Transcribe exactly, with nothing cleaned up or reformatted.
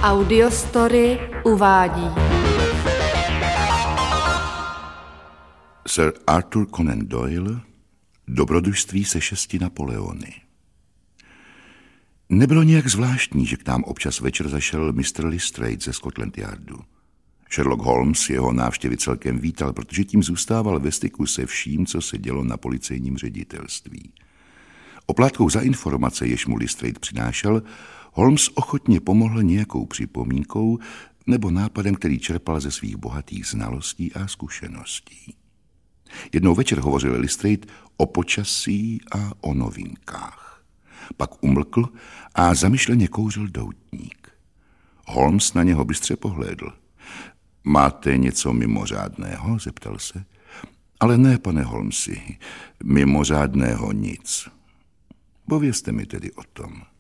Audiostory uvádí Sir Arthur Conan Doyle, Dobrodružství se šesti Napoleony. Nebylo nějak zvláštní, že k nám občas večer zašel mister Lestrade ze Scotland Yardu. Sherlock Holmes jeho návštěvy celkem vítal, protože tím zůstával ve styku se vším, co se dělo na policejním ředitelství. Oplátkou za informace, jež mu Lestrade přinášel, Holmes ochotně pomohl nějakou připomínkou nebo nápadem, který čerpal ze svých bohatých znalostí a zkušeností. Jednou večer hovořil Lestrade o počasí a o novinkách. Pak umlkl a zamyšleně kouřil doutník. Holmes na něho bystře pohlédl. Máte něco mimořádného? Zeptal se. Ale ne, pane Holmesi, mimořádného nic. Povězte mi tedy o tom.